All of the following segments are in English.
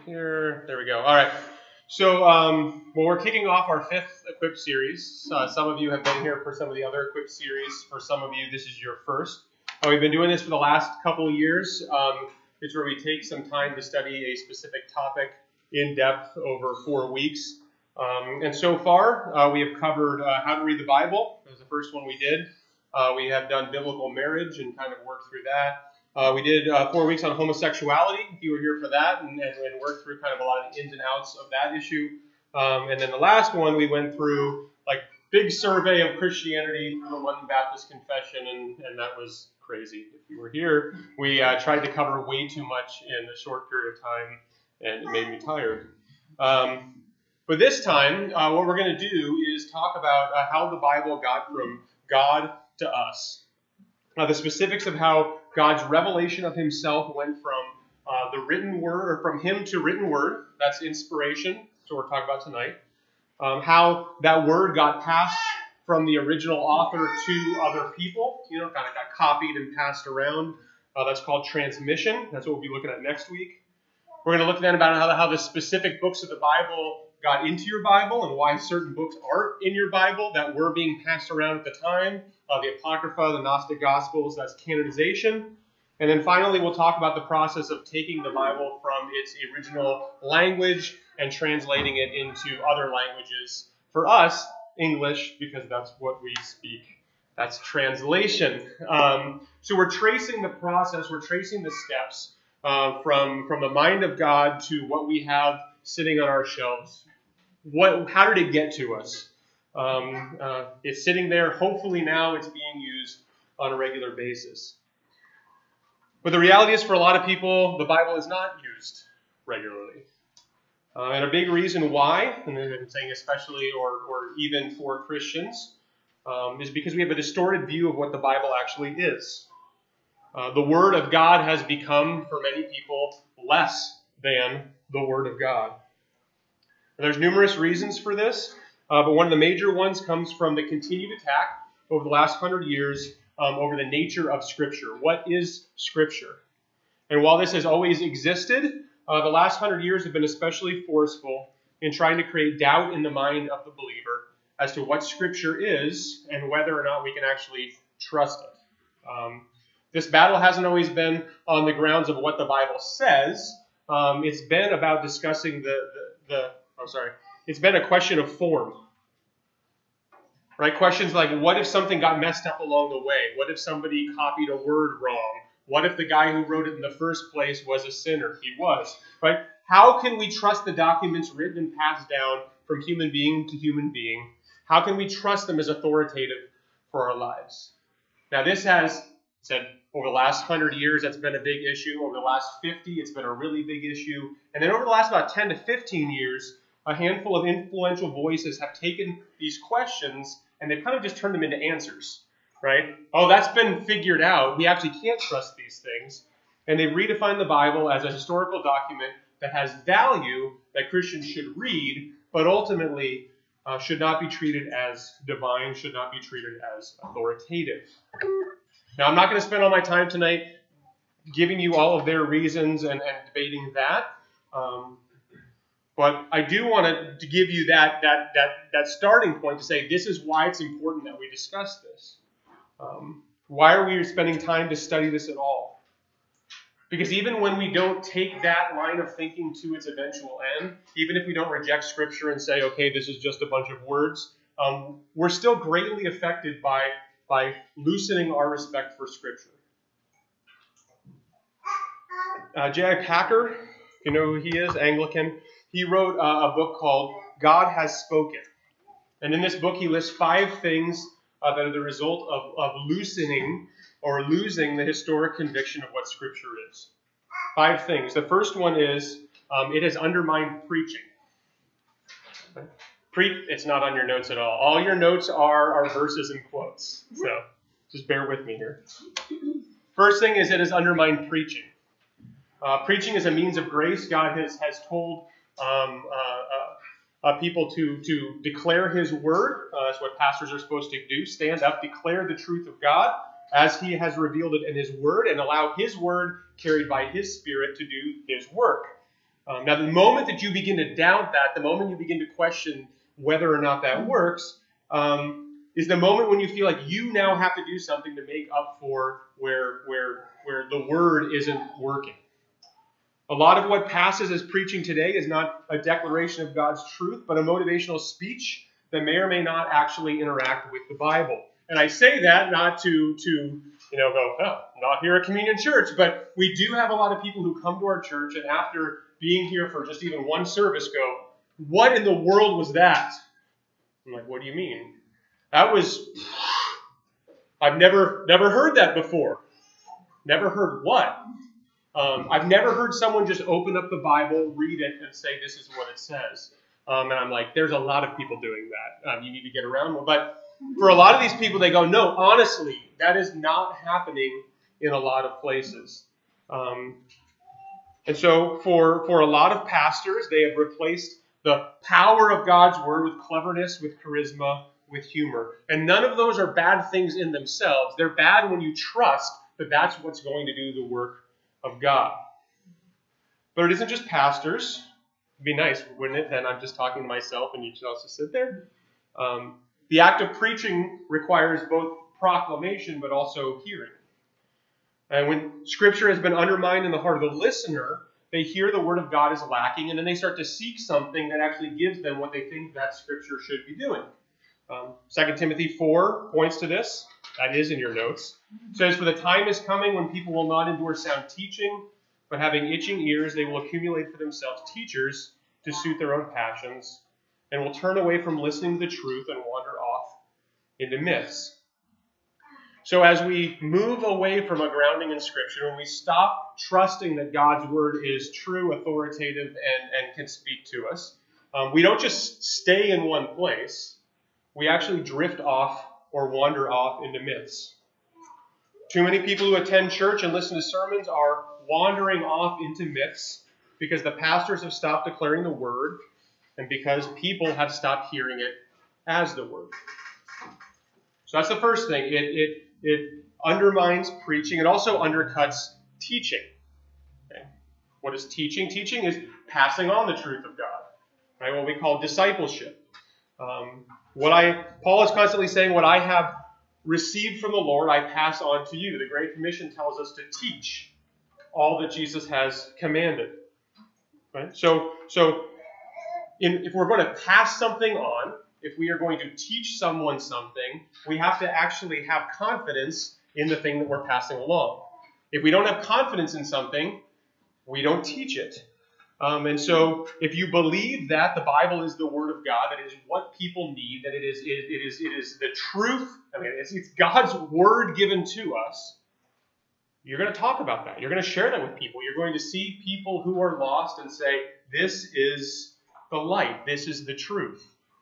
here. There we go. All right. So, we're kicking off our 5th Equip series. Some of you have been here for some of the other Equip series. For some of you, this is your first. We've been doing this for the last couple of years. It's where we take some time to study a specific topic in depth over 4 weeks. And so far, we have covered how to read the Bible. That was the first one we did. We have done biblical marriage and kind of worked through that. We did 4 weeks on homosexuality, if you were here for that, and worked through kind of a lot of the ins and outs of that issue. And then the last one, we went through like big survey of Christianity through the London Baptist Confession, and that was crazy. If you were here, we tried to cover way too much in a short period of time, and it made me tired. But this time, what we're going to do is talk about how the Bible got from God to us. The specifics of how God's revelation of himself went from the written word, or from him to written word. That's inspiration. That's what we're talking about tonight. How that word got passed from the original author to other people, kind of got copied and passed around. That's called transmission. That's what we'll be looking at next week. We're going to look then about how the specific books of the Bible got into your Bible and why certain books aren't in your Bible that were being passed around at the time. The Apocrypha, the Gnostic Gospels, that's canonization. And then finally, we'll talk about the process of taking the Bible from its original language and translating it into other languages. For us, English, because that's what we speak. That's translation. So we're tracing the process, we're tracing the steps from the mind of God to what we have sitting on our shelves. How did it get to us? It's sitting there. Hopefully now it's being used on a regular basis. But the reality is, for a lot of people, the Bible is not used regularly. And a big reason why, and I'm saying especially or even for Christians, is because we have a distorted view of what the Bible actually is. The Word of God has become, for many people, less than the Word of God. And there's numerous reasons for this. But one of the major ones comes from the continued attack over the last 100 years over the nature of Scripture. What is Scripture? And while this has always existed, the last 100 years have been especially forceful in trying to create doubt in the mind of the believer as to what Scripture is and whether or not we can actually trust it. This battle hasn't always been on the grounds of what the Bible says. It's been about discussing it's been a question of form, right? Questions like, what if something got messed up along the way? What if somebody copied a word wrong? What if the guy who wrote it in the first place was a sinner? He was, right? How can we trust the documents written and passed down from human being to human being? How can we trust them as authoritative for our lives? Now, this has said over the last 100 years, that's been a big issue. Over the last 50, it's been a really big issue. And then over the last about 10 to 15 years, a handful of influential voices have taken these questions and they've kind of just turned them into answers, right? Oh, that's been figured out. We actually can't trust these things. And they've redefined the Bible as a historical document that has value that Christians should read, but ultimately should not be treated as divine, should not be treated as authoritative. Now, I'm not going to spend all my time tonight giving you all of their reasons and debating that. But I do want to give you that starting point to say this is why it's important that we discuss this. Why are we spending time to study this at all? Because even when we don't take that line of thinking to its eventual end, even if we don't reject Scripture and say, okay, this is just a bunch of words, we're still greatly affected by loosening our respect for Scripture. J.I. Packer, you know who he is, Anglican. He wrote a book called God Has Spoken. And in this book, he lists 5 things that are the result of loosening or losing the historic conviction of what Scripture is. 5 things. The first one is it has undermined preaching. It's not on your notes at all. All your notes are verses and quotes. So just bear with me here. First thing is it has undermined preaching. Preaching is a means of grace. God has told people to declare his word. That's what pastors are supposed to do. Stand up, declare the truth of God as he has revealed it in his word, and allow his word carried by his Spirit to do his work. Now, the moment that you begin to doubt that, the moment you begin to question whether or not that works, is the moment when you feel like you now have to do something to make up for where the word isn't working. A lot of what passes as preaching today is not a declaration of God's truth, but a motivational speech that may or may not actually interact with the Bible. And I say that not to go, oh, not here at Communion Church, but we do have a lot of people who come to our church and after being here for just even one service go, what in the world was that? I'm like, what do you mean? I've never heard that before. Never heard what? I've never heard someone just open up the Bible, read it, and say, this is what it says. And I'm like, there's a lot of people doing that. You need to get around more. But for a lot of these people, they go, no, honestly, that is not happening in a lot of places. And so for a lot of pastors, they have replaced the power of God's word with cleverness, with charisma, with humor. And none of those are bad things in themselves. They're bad when you trust that that's what's going to do the work of God. But it isn't just pastors. It'd be nice, wouldn't it? Then I'm just talking to myself and you should also sit there. The act of preaching requires both proclamation but also hearing. And when Scripture has been undermined in the heart of the listener, they hear the Word of God is lacking, and then they start to seek something that actually gives them what they think that Scripture should be doing. 2 Timothy 4 points to this. That is in your notes. It says, for the time is coming when people will not endure sound teaching, but having itching ears, they will accumulate for themselves teachers to suit their own passions, and will turn away from listening to the truth and wander off into myths. So as we move away from a grounding in Scripture, when we stop trusting that God's Word is true, authoritative, and can speak to us, we don't just stay in one place. We actually drift off or wander off into myths. Too many people who attend church and listen to sermons are wandering off into myths because the pastors have stopped declaring the Word and because people have stopped hearing it as the Word. So that's the first thing. It undermines preaching. It also undercuts teaching. Okay? What is teaching? Teaching is passing on the truth of God. Right? What we call discipleship. Paul is constantly saying, what I have received from the Lord, I pass on to you. The Great Commission tells us to teach all that Jesus has commanded. Right? So if we're going to pass something on, if we are going to teach someone something, we have to actually have confidence in the thing that we're passing along. If we don't have confidence in something, we don't teach it. And so if you believe that the Bible is the Word of God, that it is what people need, that it is the truth, it's God's Word given to us, you're going to talk about that. You're going to share that with people. You're going to see people who are lost and say, this is the light. This is the truth.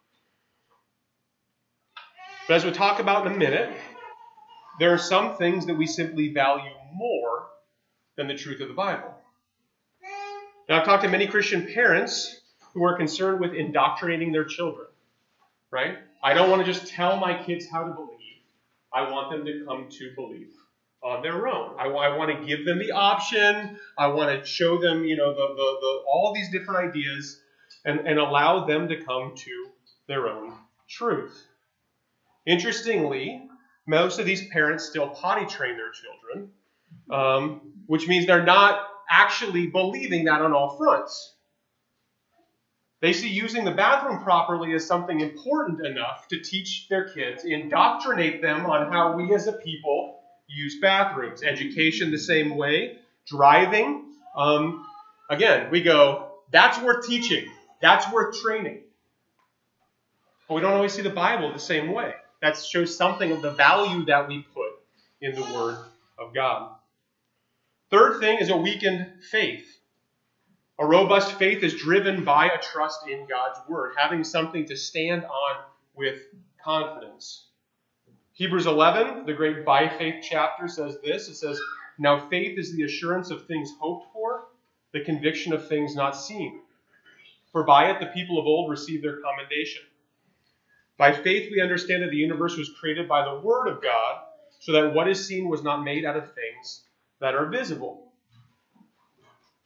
But as we'll talk about in a minute, there are some things that we simply value more than the truth of the Bible. Now, I've talked to many Christian parents who are concerned with indoctrinating their children, right? I don't want to just tell my kids how to believe. I want them to come to believe on their own. I want to give them the option. I want to show them, all these different ideas and allow them to come to their own truth. Interestingly, most of these parents still potty train their children, which means they're not actually believing that on all fronts. They see using the bathroom properly as something important enough to teach their kids, indoctrinate them on how we as a people use bathrooms. Education the same way. Driving. Again, we go, that's worth teaching. That's worth training. But we don't always see the Bible the same way. That shows something of the value that we put in the Word of God. Third thing is a weakened faith. A robust faith is driven by a trust in God's Word, having something to stand on with confidence. Hebrews 11, the great by faith chapter, says this. It says, now faith is the assurance of things hoped for, the conviction of things not seen. For by it the people of old received their commendation. By faith we understand that the universe was created by the Word of God, so that what is seen was not made out of things that are visible.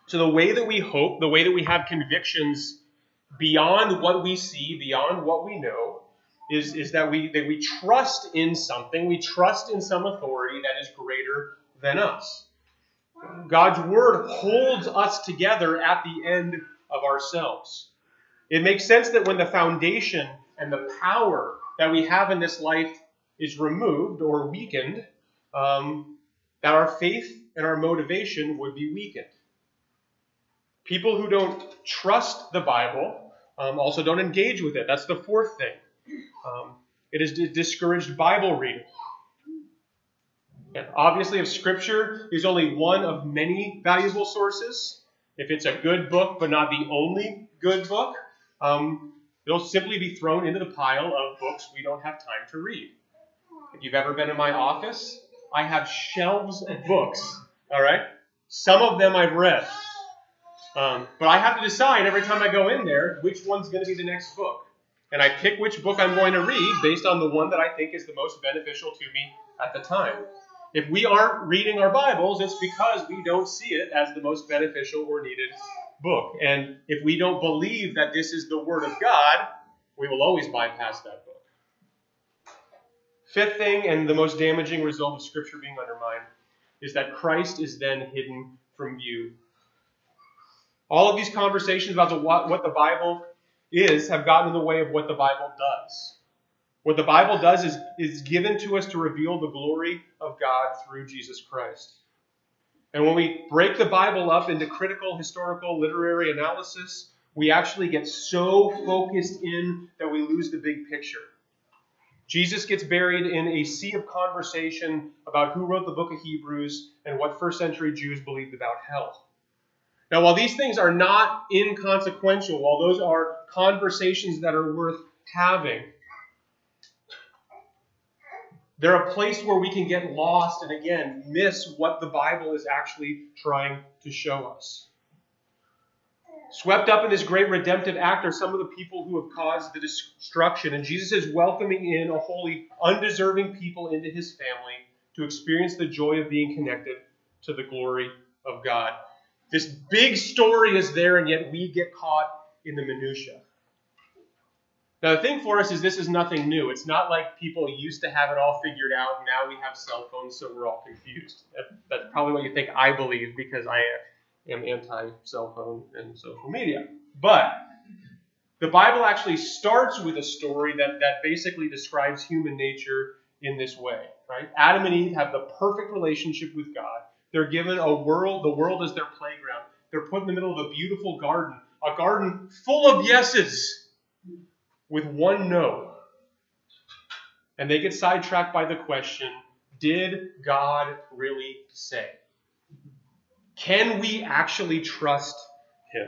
So the way that we hope, the way that we have convictions beyond what we see, beyond what we know, is that we trust in something, we trust in some authority that is greater than us. God's word holds us together at the end of ourselves. It makes sense that when the foundation and the power that we have in this life is removed or weakened, that our faith and our motivation would be weakened. People who don't trust the Bible also don't engage with it. That's the fourth thing. It is discouraged Bible reading. And obviously, if Scripture is only one of many valuable sources, if it's a good book but not the only good book, it'll simply be thrown into the pile of books we don't have time to read. If you've ever been in my office, I have shelves of books, all right? Some of them I've read. But I have to decide every time I go in there which one's going to be the next book. And I pick which book I'm going to read based on the one that I think is the most beneficial to me at the time. If we aren't reading our Bibles, it's because we don't see it as the most beneficial or needed book. And if we don't believe that this is the Word of God, we will always bypass that book. Fifth thing, and the most damaging result of Scripture being undermined, is that Christ is then hidden from view. All of these conversations about what the Bible is have gotten in the way of what the Bible does. What the Bible does is given to us to reveal the glory of God through Jesus Christ. And when we break the Bible up into critical, historical, literary analysis, we actually get so focused in that we lose the big picture. Jesus gets buried in a sea of conversation about who wrote the book of Hebrews and what first century Jews believed about hell. Now, while these things are not inconsequential, while those are conversations that are worth having, they're a place where we can get lost and, again, miss what the Bible is actually trying to show us. Swept up in this great redemptive act are some of the people who have caused the destruction, and Jesus is welcoming in a wholly undeserving people into his family to experience the joy of being connected to the glory of God. This big story is there, and yet we get caught in the minutia. Now, the thing for us is this is nothing new. It's not like people used to have it all figured out, and now we have cell phones, so we're all confused. That's probably what you think I believe, because I am anti-cell phone and social media. But the Bible actually starts with a story that basically describes human nature in this way. Right? Adam and Eve have the perfect relationship with God. They're given a world. The world is their playground. They're put in the middle of a beautiful garden, a garden full of yeses, with one no. And they get sidetracked by the question, did God really say? Can we actually trust him?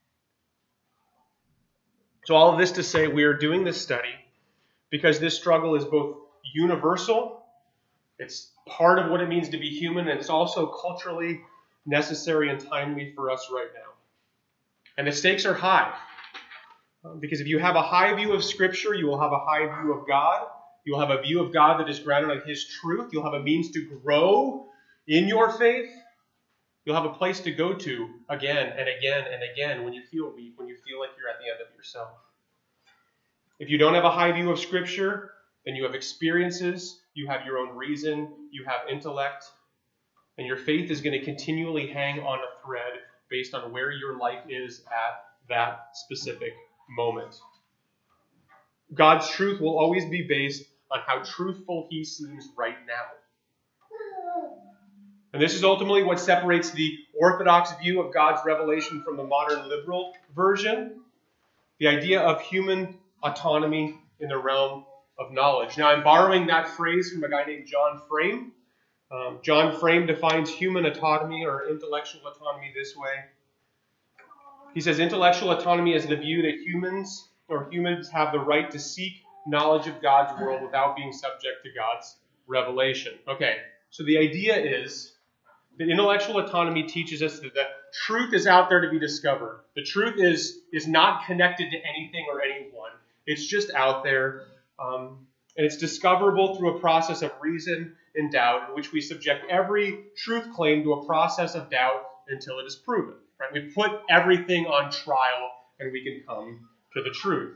So all of this to say, we are doing this study because this struggle is both universal, it's part of what it means to be human, and it's also culturally necessary and timely for us right now. And the stakes are high. Because if you have a high view of Scripture, you will have a high view of God. You'll have a view of God that is grounded on his truth. You'll have a means to grow in your faith. You'll have a place to go to again and again and again when you feel weak, when you feel like you're at the end of yourself. If you don't have a high view of Scripture, then you have experiences, you have your own reason, you have intellect, and your faith is going to continually hang on a thread based on where your life is at that specific moment. God's truth will always be based on how truthful he seems right now. And this is ultimately what separates the orthodox view of God's revelation from the modern liberal version, the idea of human autonomy in the realm of knowledge. Now, I'm borrowing that phrase from a guy named John Frame. John Frame defines human autonomy or intellectual autonomy this way. He says intellectual autonomy is the view that humans have the right to seek knowledge of God's world without being subject to God's revelation. Okay, so the idea is that intellectual autonomy teaches us that the truth is out there to be discovered. The truth is not connected to anything or anyone. It's just out there, and it's discoverable through a process of reason and doubt, in which we subject every truth claim to a process of doubt until it is proven. Right? We put everything on trial and we can come to the truth.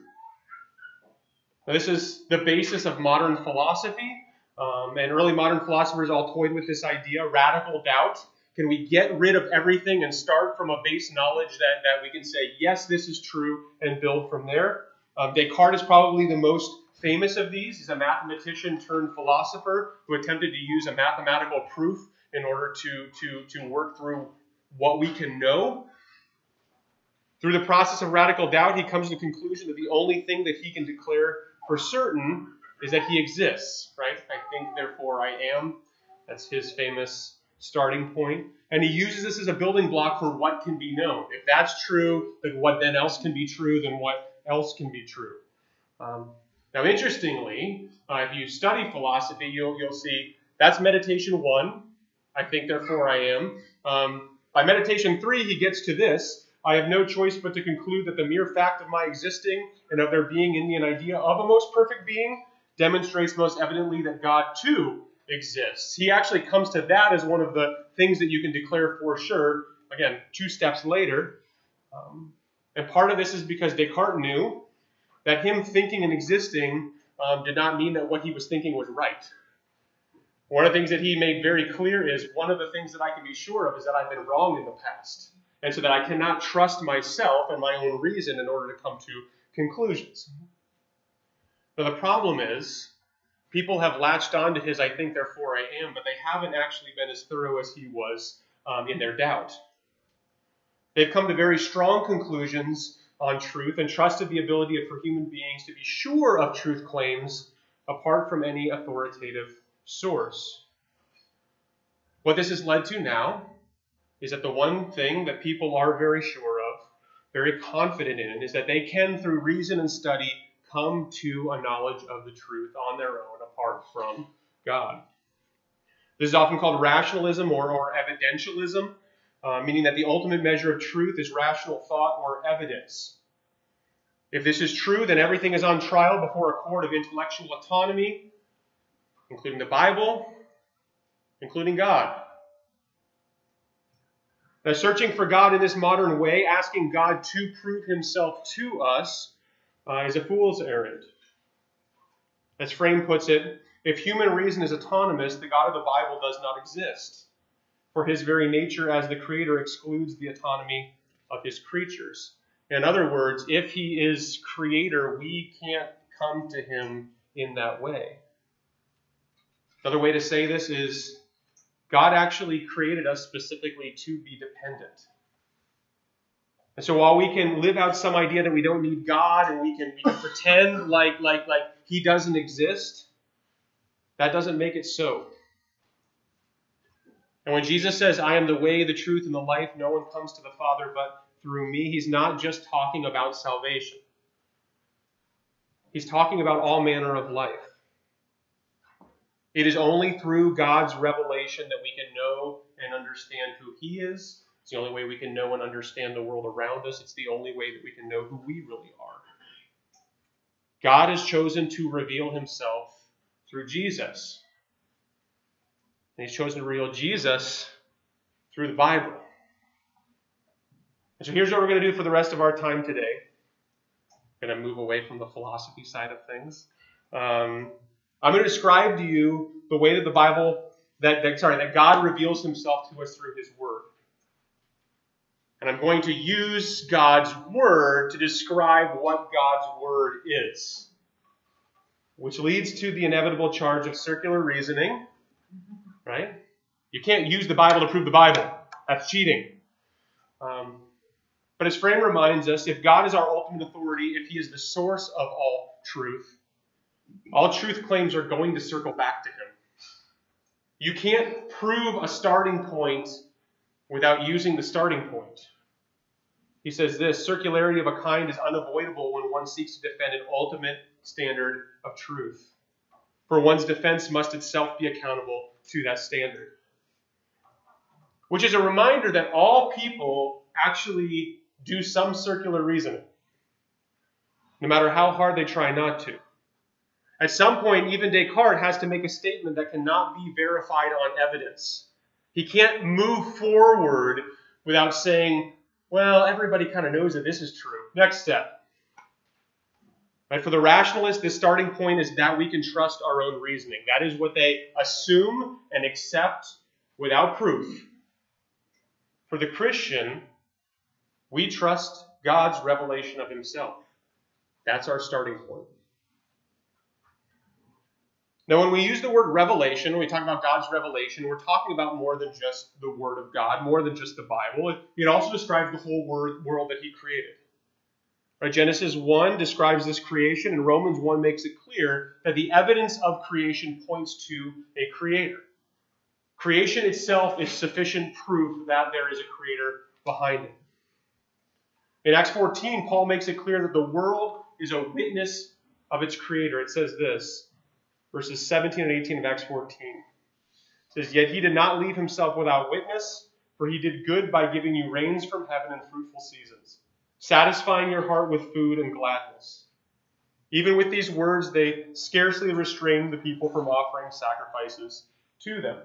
Now, this is the basis of modern philosophy, and early modern philosophers all toyed with this idea, radical doubt. Can we get rid of everything and start from a base knowledge that we can say, yes, this is true, and build from there? Descartes is probably the most famous of these. He's a mathematician turned philosopher who attempted to use a mathematical proof in order to work through what we can know. Through the process of radical doubt, he comes to the conclusion that the only thing that he can declare for certain is that he exists, right? I think, therefore I am. That's his famous starting point. And he uses this as a building block for what can be known. If that's true, then what then else can be true, then what else can be true. Now, interestingly, if you study philosophy, you'll see that's meditation 1. I think, therefore I am. By meditation 3, he gets to this. I have no choice but to conclude that the mere fact of my existing and of there being in me an idea of a most perfect being demonstrates most evidently that God, too, exists. He actually comes to that as one of the things that you can declare for sure. Again, 2 steps later. And part of this is because Descartes knew that him thinking and existing did not mean that what he was thinking was right. One of the things that he made very clear is one of the things that I can be sure of is that I've been wrong in the past. And so that I cannot trust myself and my own reason in order to come to conclusions. Now the problem is, people have latched on to his I think, therefore I am, but they haven't actually been as thorough as he was in their doubt. They've come to very strong conclusions on truth and trusted the ability for human beings to be sure of truth claims apart from any authoritative source. What this has led to now is that the one thing that people are very sure of, very confident in, is that they can, through reason and study, come to a knowledge of the truth on their own, apart from God. This is often called rationalism or evidentialism, meaning that the ultimate measure of truth is rational thought or evidence. If this is true, then everything is on trial before a court of intellectual autonomy, including the Bible, including God. Now, searching for God in this modern way, asking God to prove himself to us, is a fool's errand. As Frame puts it, if human reason is autonomous, the God of the Bible does not exist, for his very nature as the creator excludes the autonomy of his creatures. In other words, if he is creator, we can't come to him in that way. Another way to say this is, God actually created us specifically to be dependent. And so while we can live out some idea that we don't need God and we can pretend like he doesn't exist, that doesn't make it so. And when Jesus says, I am the way, the truth, and the life, no one comes to the Father but through me, he's not just talking about salvation. He's talking about all manner of life. It is only through God's revelation that we can know and understand who he is. It's the only way we can know and understand the world around us. It's the only way that we can know who we really are. God has chosen to reveal himself through Jesus. And he's chosen to reveal Jesus through the Bible. And so here's what we're going to do for the rest of our time today. I'm going to move away from the philosophy side of things. I'm going to describe to you the way that the Bible, that God reveals himself to us through his word. And I'm going to use God's word to describe what God's word is. Which leads to the inevitable charge of circular reasoning, right? You can't use the Bible to prove the Bible. That's cheating. But as Frame reminds us, if God is our ultimate authority, if he is the source of all truth claims are going to circle back to him. You can't prove a starting point without using the starting point. He says this, circularity of a kind is unavoidable when one seeks to defend an ultimate standard of truth. For one's defense must itself be accountable to that standard. Which is a reminder that all people actually do some circular reasoning, no matter how hard they try not to. At some point, even Descartes has to make a statement that cannot be verified on evidence. He can't move forward without saying, well, everybody kind of knows that this is true. Next step. Right? For the rationalist, the starting point is that we can trust our own reasoning. That is what they assume and accept without proof. For the Christian, we trust God's revelation of himself. That's our starting point. Now, when we use the word revelation, when we talk about God's revelation, we're talking about more than just the Word of God, more than just the Bible. It also describes the whole world that he created. Right? Genesis 1 describes this creation, and Romans 1 makes it clear that the evidence of creation points to a creator. Creation itself is sufficient proof that there is a creator behind it. In Acts 14, Paul makes it clear that the world is a witness of its creator. It says this, verses 17 and 18 of Acts 14. It says, "Yet he did not leave himself without witness, for he did good by giving you rains from heaven and fruitful seasons, satisfying your heart with food and gladness." Even with these words, they scarcely restrained the people from offering sacrifices to them.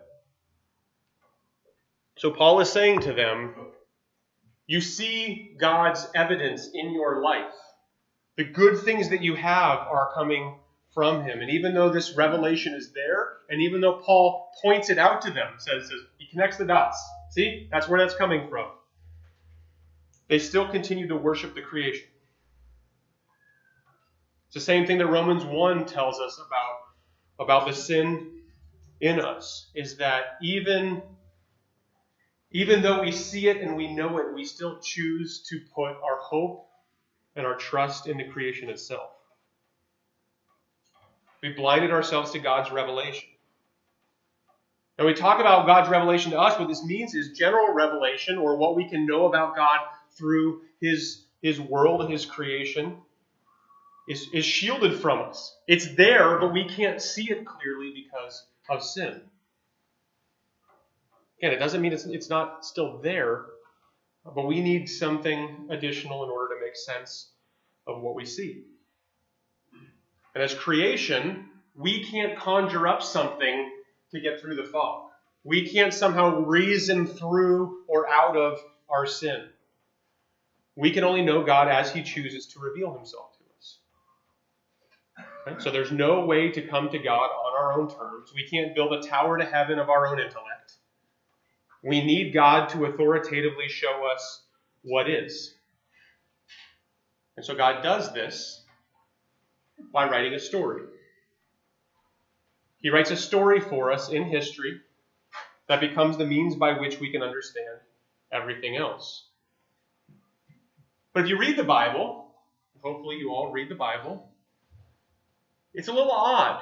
So Paul is saying to them, you see God's evidence in your life. The good things that you have are coming from him. And even though this revelation is there, and even though Paul points it out to them, says he connects the dots. See, that's where that's coming from. They still continue to worship the creation. It's the same thing that Romans 1 tells us about the sin in us, is that even though we see it and we know it, we still choose to put our hope and our trust in the creation itself. We blinded ourselves to God's revelation. And we talk about God's revelation to us. What this means is general revelation, or what we can know about God through his world, his creation, is shielded from us. It's there, but we can't see it clearly because of sin. Again, it doesn't mean it's not still there, but we need something additional in order to make sense of what we see. And as creation, we can't conjure up something to get through the fog. We can't somehow reason through or out of our sin. We can only know God as he chooses to reveal himself to us. Right? So there's no way to come to God on our own terms. We can't build a tower to heaven of our own intellect. We need God to authoritatively show us what is. And so God does this by writing a story. He writes a story for us in history that becomes the means by which we can understand everything else. But if you read the Bible, hopefully you all read the Bible, it's a little odd.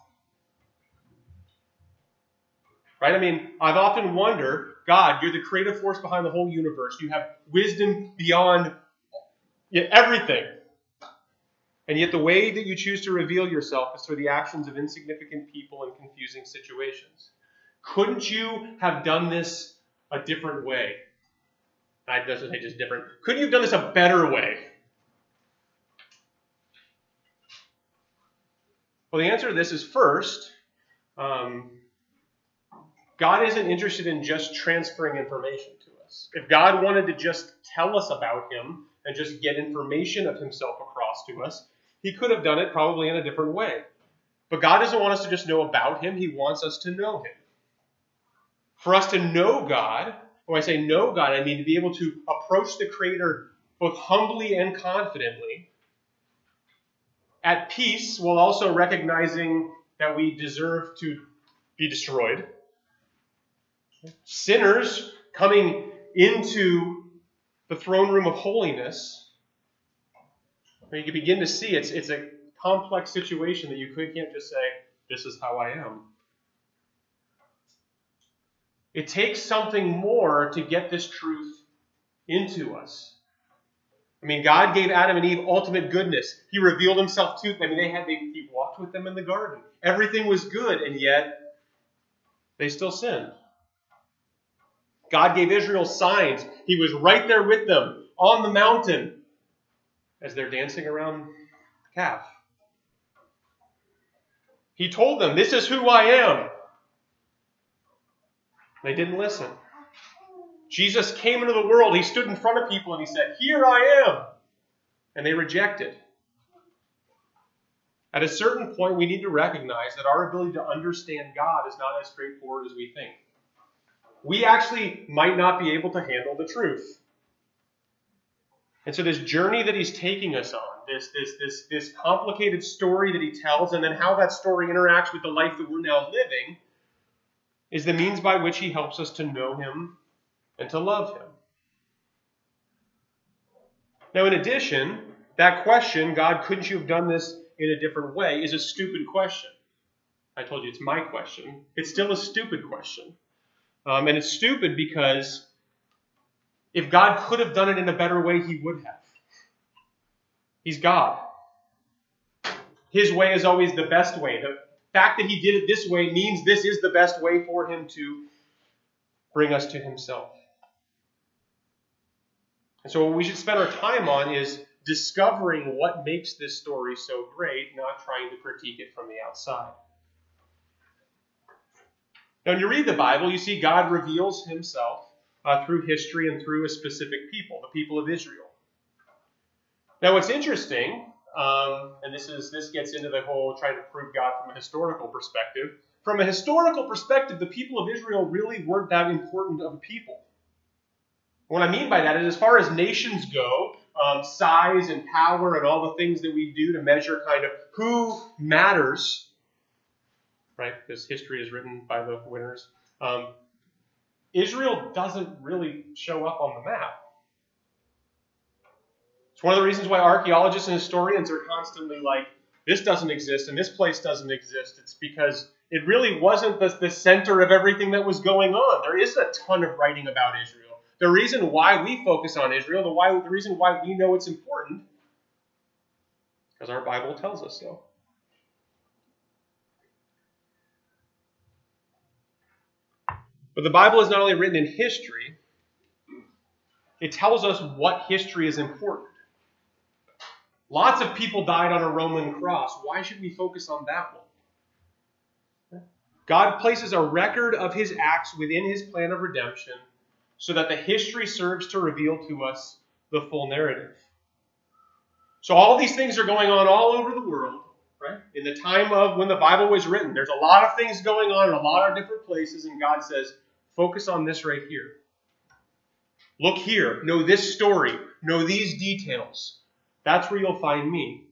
Right? I mean, I've often wondered, God, you're the creative force behind the whole universe. You have wisdom beyond everything. And yet the way that you choose to reveal yourself is through the actions of insignificant people in confusing situations. Couldn't you have done this a different way? I doesn't say just different. Couldn't you have done this a better way? Well, the answer to this is first, God isn't interested in just transferring information to us. If God wanted to just tell us about him and just get information of himself across to us, he could have done it probably in a different way. But God doesn't want us to just know about him. He wants us to know him. For us to know God, when I say know God, I mean to be able to approach the Creator both humbly and confidently, at peace, while also recognizing that we deserve to be destroyed. Sinners coming into the throne room of holiness, where you can begin to see it's a complex situation that you can't just say, this is how I am. It takes something more to get this truth into us. I mean, God gave Adam and Eve ultimate goodness. He revealed himself to them. I mean, he walked with them in the garden. Everything was good, and yet they still sinned. God gave Israel signs. He was right there with them on the mountain as they're dancing around the calf. He told them, this is who I am. They didn't listen. Jesus came into the world. He stood in front of people and he said, "Here I am." And they rejected. At a certain point, we need to recognize that our ability to understand God is not as straightforward as we think. We actually might not be able to handle the truth. And so this journey that he's taking us on, this complicated story that he tells, and then how that story interacts with the life that we're now living, is the means by which he helps us to know him and to love him. Now, in addition, that question, "God, couldn't you have done this in a different way?" is a stupid question. I told you it's my question. It's still a stupid question. And it's stupid because if God could have done it in a better way, he would have. He's God. His way is always the best way. The fact that he did it this way means this is the best way for him to bring us to himself. And so what we should spend our time on is discovering what makes this story so great, not trying to critique it from the outside. Now, when you read the Bible, you see God reveals himself through history and through a specific people, the people of Israel. Now, what's interesting, and this gets into the whole trying to prove God from a historical perspective. From a historical perspective, the people of Israel really weren't that important of a people. What I mean by that is, as far as nations go, size and power and all the things that we do to measure kind of who matters, right? Because history is written by the winners. Israel doesn't really show up on the map. It's one of the reasons why archaeologists and historians are constantly like, this doesn't exist and this place doesn't exist. It's because it really wasn't the center of everything that was going on. There isn't a ton of writing about Israel. The reason why we focus on Israel, the reason why we know it's important, because our Bible tells us so. But the Bible is not only written in history, it tells us what history is important. Lots of people died on a Roman cross. Why should we focus on that one? God places a record of his acts within his plan of redemption so that the history serves to reveal to us the full narrative. So all these things are going on all over the world, right? In the time of when the Bible was written, there's a lot of things going on in a lot of different places, and God says, focus on this right here. Look here. Know this story. Know these details. That's where you'll find me.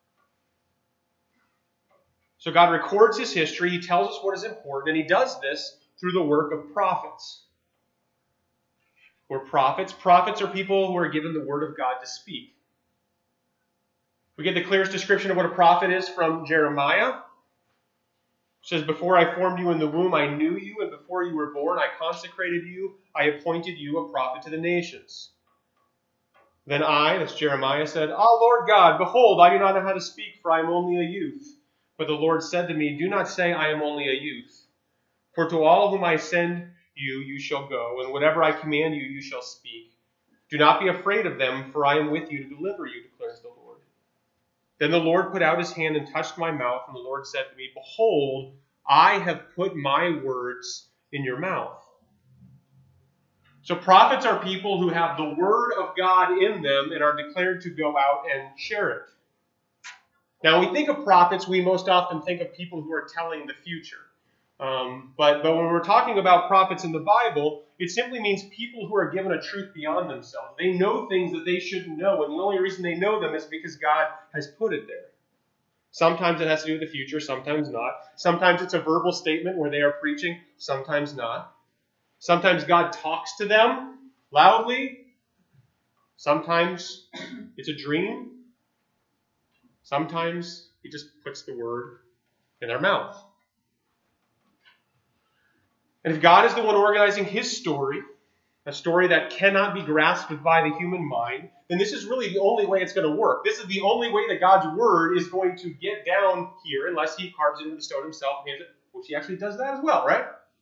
So God records his history. He tells us what is important, and he does this through the work of prophets. We're prophets. Prophets are people who are given the word of God to speak. We get the clearest description of what a prophet is from Jeremiah. It says, "Before I formed you in the womb, I knew you, and before you were born, I consecrated you. I appointed you a prophet to the nations." Then I, that's Jeremiah, said, "Ah, Lord God, behold, I do not know how to speak, for I am only a youth." But the Lord said to me, "Do not say I am only a youth. For to all whom I send you, you shall go, and whatever I command you, you shall speak. Do not be afraid of them, for I am with you to deliver you, declares the Lord." Then the Lord put out his hand and touched my mouth, and the Lord said to me, "Behold, I have put my words in your mouth." So prophets are people who have the word of God in them and are declared to go out and share it. Now, when we think of prophets, we most often think of people who are telling the future. But when we're talking about prophets in the Bible, it simply means people who are given a truth beyond themselves. They know things that they shouldn't know, and the only reason they know them is because God has put it there. Sometimes it has to do with the future, sometimes not. Sometimes it's a verbal statement where they are preaching, sometimes not. Sometimes God talks to them loudly. Sometimes it's a dream. Sometimes he just puts the word in their mouth. And if God is the one organizing his story, a story that cannot be grasped by the human mind, then this is really the only way it's going to work. This is the only way that God's word is going to get down here, unless he carves it into the stone himself and hands it, which he actually does that as well, right?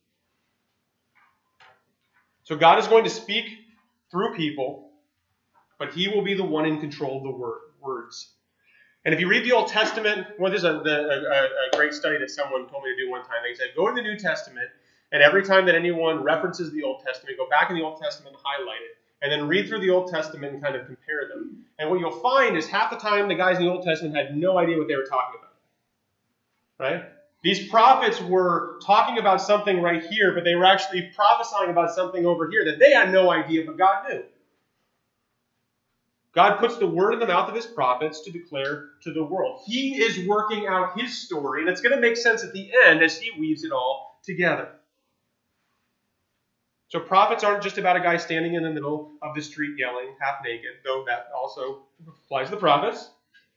So God is going to speak through people, but he will be the one in control of the words. And if you read the Old Testament, well, there's a great study that someone told me to do one time. They said, go to the New Testament And every time that anyone references the Old Testament, go back in the Old Testament and highlight it, and then read through the Old Testament and kind of compare them. And what you'll find is half the time the guys in the Old Testament had no idea what they were talking about. Right? These prophets were talking about something right here, but they were actually prophesying about something over here that they had no idea, but God knew. God puts the word in the mouth of his prophets to declare to the world. He is working out his story, and it's going to make sense at the end as he weaves it all together. So prophets aren't just about a guy standing in the middle of the street yelling, half naked, though that also applies to the prophets.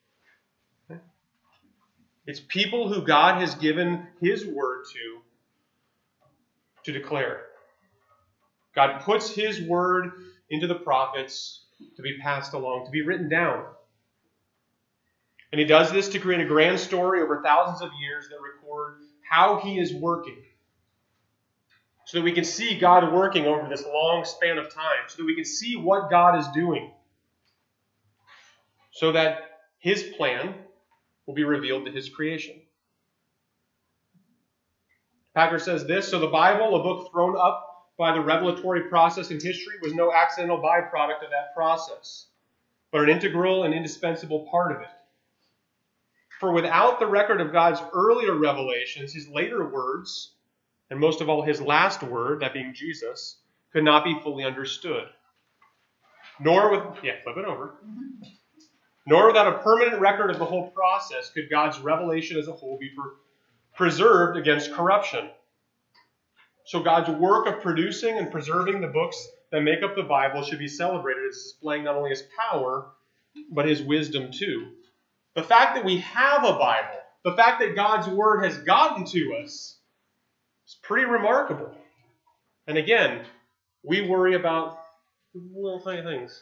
It's people who God has given his word to declare. God puts his word into the prophets to be passed along, to be written down. And he does this to create a grand story over thousands of years that record how he is working. So that we can see God working over this long span of time. So that we can see what God is doing. So that his plan will be revealed to his creation. Packer says this, so the Bible, a book thrown up by the revelatory process in history, was no accidental byproduct of that process, but an integral and indispensable part of it. For without the record of God's earlier revelations, his later words, and most of all his last word, that being Jesus, could not be fully understood. Nor without a permanent record of the whole process could God's revelation as a whole be preserved against corruption. So God's work of producing and preserving the books that make up the Bible should be celebrated as displaying not only his power, but his wisdom too. The fact that we have a Bible, the fact that God's word has gotten to us, is pretty remarkable. And again, we worry about little tiny things.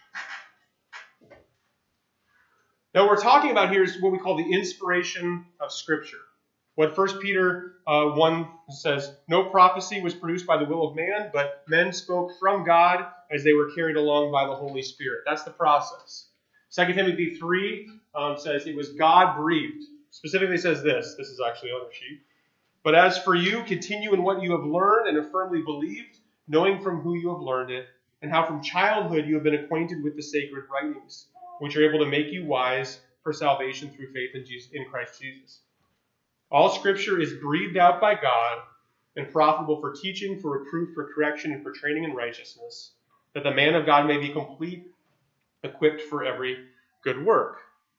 Now, what we're talking about here is what we call the inspiration of Scripture. What 1 Peter 1 says, no prophecy was produced by the will of man, but men spoke from God as they were carried along by the Holy Spirit. That's the process. 2 Timothy 3 says it was God-breathed. Specifically says this. This is actually on the sheet. But as for you, continue in what you have learned and have firmly believed, knowing from who you have learned it, and how from childhood you have been acquainted with the sacred writings, which are able to make you wise for salvation through faith in Christ Jesus. All Scripture is breathed out by God and profitable for teaching, for reproof, for correction, and for training in righteousness, that the man of God may be complete, equipped for every good work.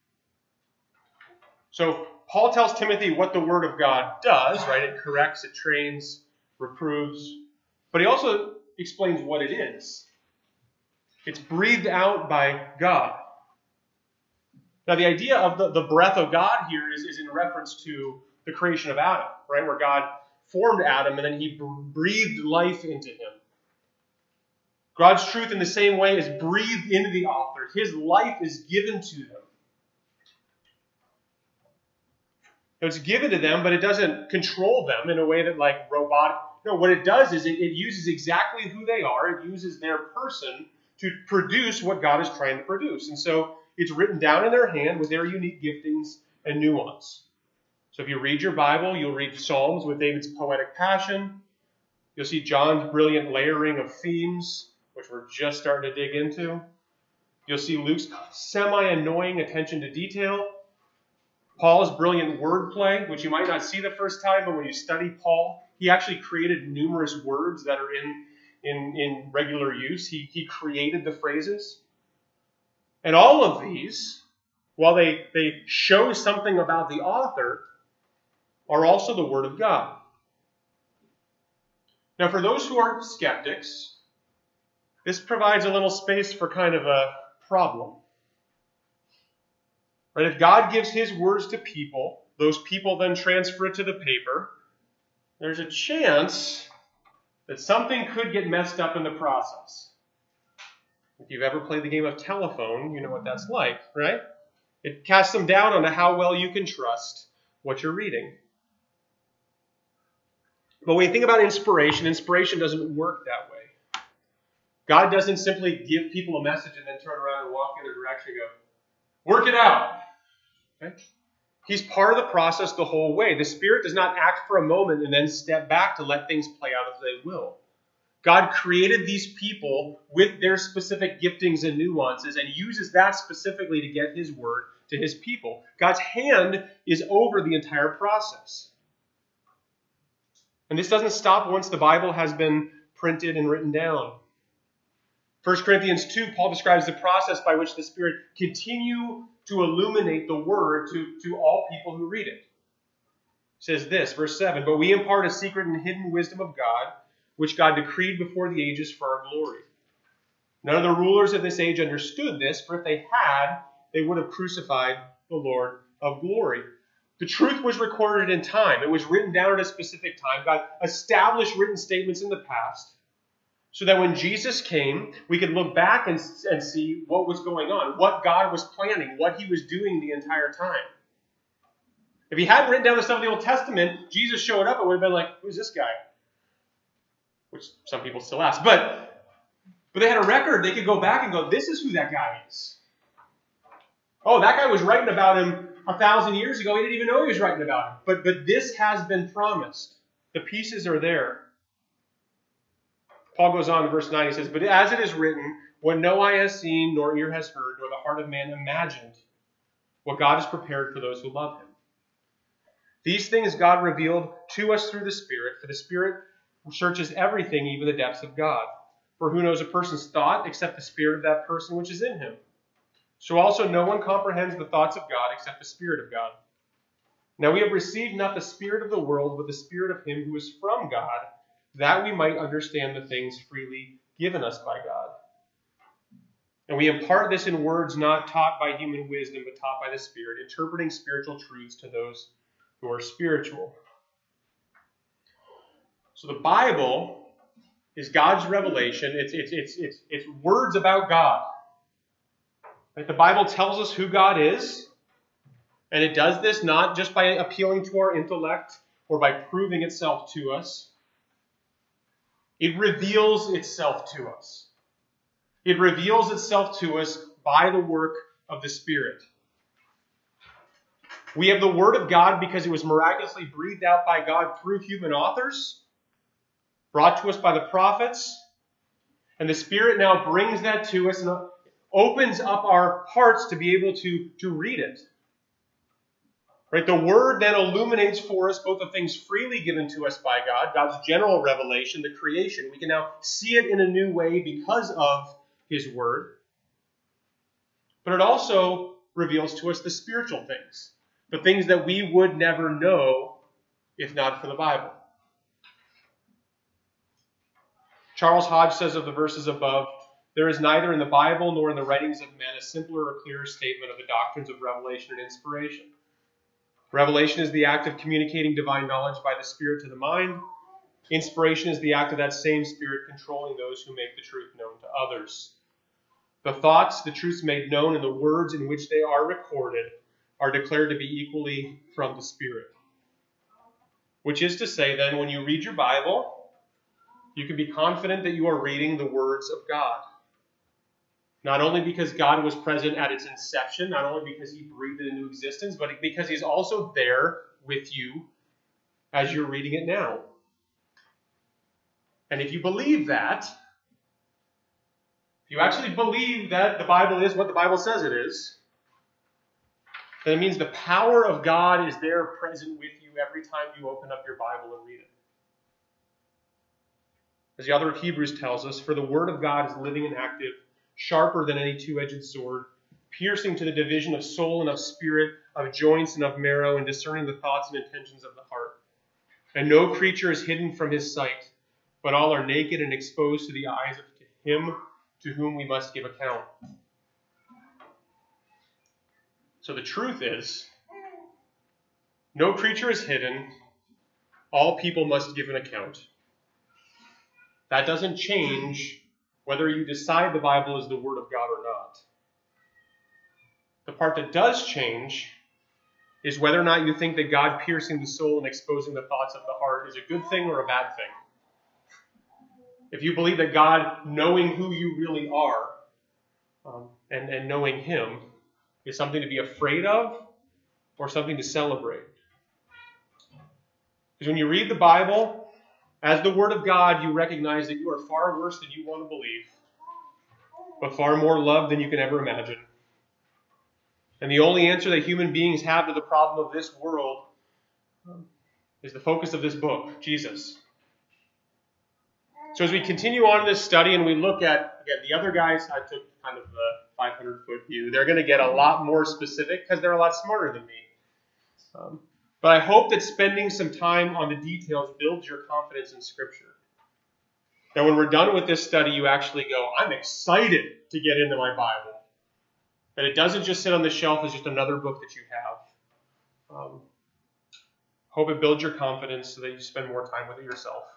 So Paul tells Timothy what the Word of God does, right? It corrects, it trains, reproves, but he also explains what it is. It's breathed out by God. Now, the idea of the breath of God here is in reference to the creation of Adam, right? Where God formed Adam and then he breathed life into him. God's truth in the same way is breathed into the author. His life is given to them. It's given to them, but it doesn't control them in a way that like robotic. No, what it does is it uses exactly who they are. It uses their person to produce what God is trying to produce. And so it's written down in their hand with their unique giftings and nuance. So if you read your Bible, you'll read Psalms with David's poetic passion. You'll see John's brilliant layering of themes, which we're just starting to dig into. You'll see Luke's semi-annoying attention to detail. Paul's brilliant wordplay, which you might not see the first time, but when you study Paul, he actually created numerous words that are in regular use. He created the phrases. And all of these, while they show something about the author, are also the Word of God. Now, for those who aren't skeptics, this provides a little space for kind of a problem. Right? If God gives his words to people, those people then transfer it to the paper, there's a chance that something could get messed up in the process. If you've ever played the game of telephone, you know what that's like, right? It casts them down onto how well you can trust what you're reading. But when you think about inspiration doesn't work that way. God doesn't simply give people a message and then turn around and walk in a direction and go, work it out. Okay? He's part of the process the whole way. The Spirit does not act for a moment and then step back to let things play out as they will. God created these people with their specific giftings and nuances and uses that specifically to get his word to his people. God's hand is over the entire process. And this doesn't stop once the Bible has been printed and written down. 1 Corinthians 2, Paul describes the process by which the Spirit continue to illuminate the word to all people who read it. It says this, verse 7, "But we impart a secret and hidden wisdom of God, which God decreed before the ages for our glory. None of the rulers of this age understood this, for if they had, they would have crucified the Lord of glory." The truth was recorded in time. It was written down at a specific time. God established written statements in the past so that when Jesus came, we could look back and see what was going on, what God was planning, what he was doing the entire time. If he hadn't written down the stuff of the Old Testament, Jesus showed up, it would have been like, who's this guy? Which some people still ask. But they had a record. They could go back and go, this is who that guy is. Oh, that guy was writing about him 1,000 years ago. He didn't even know he was writing about him. But this has been promised. The pieces are there. Paul goes on in verse 9. He says, "But as it is written, what no eye has seen, nor ear has heard, nor the heart of man imagined, what God has prepared for those who love him. These things God revealed to us through the Spirit, for the Spirit searches everything, even the depths of God. For who knows a person's thought except the spirit of that person which is in him? So also no one comprehends the thoughts of God except the Spirit of God. Now we have received not the spirit of the world, but the Spirit of him who is from God, that we might understand the things freely given us by God. And we impart this in words not taught by human wisdom, but taught by the Spirit, interpreting spiritual truths to those who are spiritual." So the Bible is God's revelation. It's words about God. Right? The Bible tells us who God is, and it does this not just by appealing to our intellect or by proving itself to us. It reveals itself to us. It reveals itself to us by the work of the Spirit. We have the Word of God because it was miraculously breathed out by God through human authors, brought to us by the prophets, and the Spirit now brings that to us and opens up our hearts to be able to read it. Right? The Word then illuminates for us both the things freely given to us by God, God's general revelation, the creation. We can now see it in a new way because of His Word. But it also reveals to us the spiritual things, the things that we would never know if not for the Bible. Charles Hodge says of the verses above, "There is neither in the Bible nor in the writings of men a simpler or clearer statement of the doctrines of revelation and inspiration. Revelation is the act of communicating divine knowledge by the Spirit to the mind. Inspiration is the act of that same Spirit controlling those who make the truth known to others. The thoughts, the truths made known, and the words in which they are recorded are declared to be equally from the Spirit." Which is to say, then, when you read your Bible, you can be confident that you are reading the words of God. Not only because God was present at its inception, not only because he breathed it into existence, but because he's also there with you as you're reading it now. And if you believe that, if you actually believe that the Bible is what the Bible says it is, then it means the power of God is there present with you every time you open up your Bible and read it. As the author of Hebrews tells us, "For the word of God is living and active, sharper than any two-edged sword, piercing to the division of soul and of spirit, of joints and of marrow, and discerning the thoughts and intentions of the heart. And no creature is hidden from his sight, but all are naked and exposed to the eyes of him to whom we must give account." So the truth is, no creature is hidden. All people must give an account. That doesn't change whether you decide the Bible is the Word of God or not. The part that does change is whether or not you think that God piercing the soul and exposing the thoughts of the heart is a good thing or a bad thing. If you believe that God, knowing who you really are and knowing Him, is something to be afraid of, or something to celebrate. Because when you read the Bible as the Word of God, you recognize that you are far worse than you want to believe, but far more loved than you can ever imagine. And the only answer that human beings have to the problem of this world is the focus of this book, Jesus. So as we continue on in this study and we look at, again, the other guys, I took kind of the 500-foot view. They're going to get a lot more specific because they're a lot smarter than me. But I hope that spending some time on the details builds your confidence in Scripture. That when we're done with this study, you actually go, I'm excited to get into my Bible. That it doesn't just sit on the shelf as just another book that you have. Hope it builds your confidence so that you spend more time with it yourself.